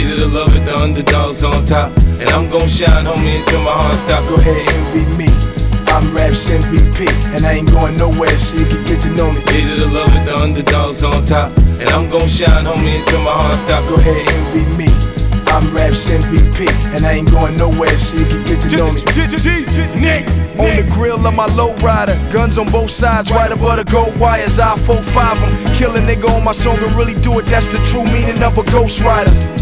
Hate it or love it, the underdog's on top. And I'm gon' shine, homie, until my heart stop. Go ahead, envy me. I'm Raps MVP, and I ain't going nowhere, so you can get to know me. Hate it or love it, the underdog's on top. And I'm gon' shine, homie, until my heart stop. Go ahead, envy me. I'm Raps MVP, and I ain't going nowhere, so you can get to know me. On the grill of my lowrider, guns on both sides, right above the gold wires. I 4-5 'em, kill a nigga on my song and really do it. That's the true meaning of a ghost rider.